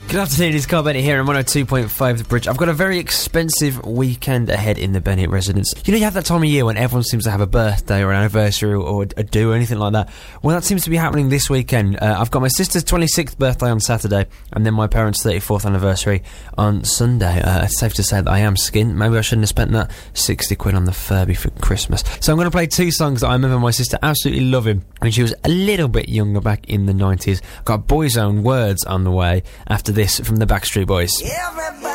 Good afternoon, it's Carl Bennett here on 102.5 The Bridge. I've got a very expensive weekend ahead in the Bennett residence. You know, you have that time of year when everyone seems to have a birthday or an anniversary or a do or anything like that. Well, that seems to be happening this weekend. I've got my sister's 26th birthday on Saturday and then my parents' 34th anniversary on Sunday. It's safe to say that I am skint. Maybe I shouldn't have spent that 60 quid on the Furby for Christmas. So I'm going to play two songs that I remember my sister absolutely loving when she was a little bit younger back in the 90s. Got Boyzone Words on the way after this from the Backstreet Boys. Everybody